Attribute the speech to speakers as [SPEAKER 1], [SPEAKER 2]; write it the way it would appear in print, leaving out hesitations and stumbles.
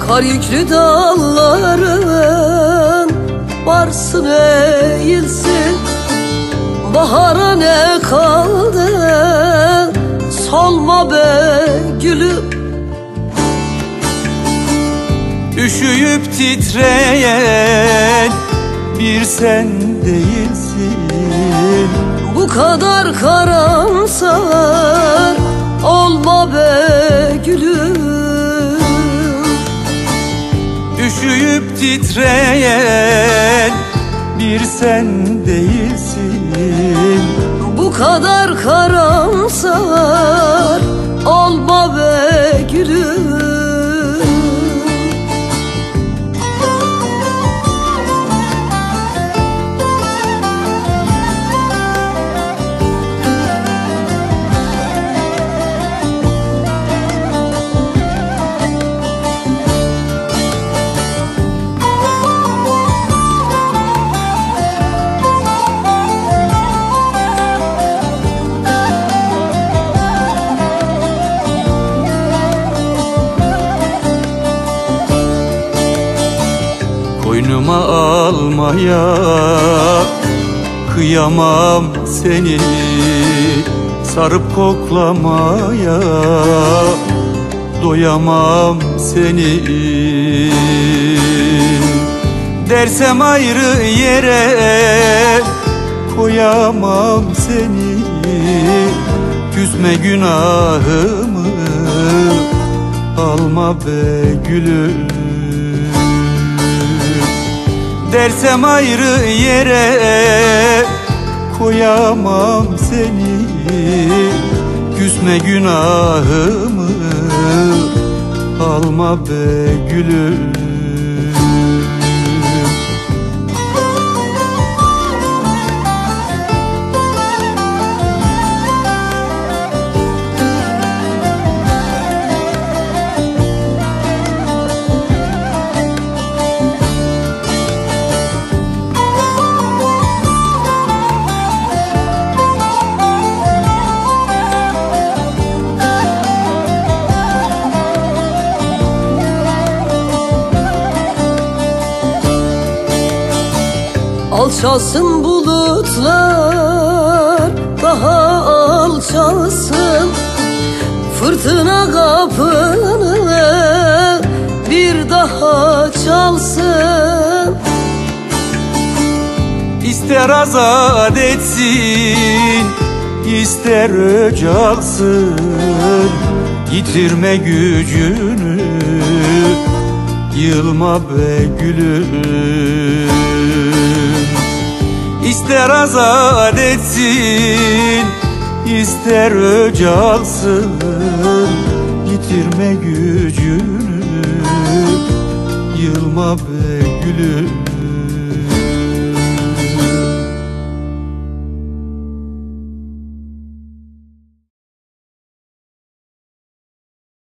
[SPEAKER 1] Kar yüklü dalların varsın eğilsin. Bahara ne kaldı, solma be gülüm.
[SPEAKER 2] Üşüyüp titreyen bir sen değilsin.
[SPEAKER 1] Bu kadar karamsar olma be gülüm.
[SPEAKER 2] Üşüyüp titreyen bir sen değilsin.
[SPEAKER 1] Bu kadar karamsar olma be gülüm.
[SPEAKER 2] Koynuma almaya kıyamam seni, sarıp koklamaya doyamam seni. Dersem ayrı yere koyamam seni. Küsme günahımı, alma be gülüm. Dersem ayrı yere koyamam seni. Küsme günahımı, alma be gülüm.
[SPEAKER 1] Alçalsın bulutlar, daha alçalsın. Fırtına kapını bir daha çalsın.
[SPEAKER 2] İster azat etsin, ister öc alsın. Yitirme gücünü, yılma be gülüm. İster azat etsin, ister öc alsın. Yitirme gücünü, yılma be gülüm.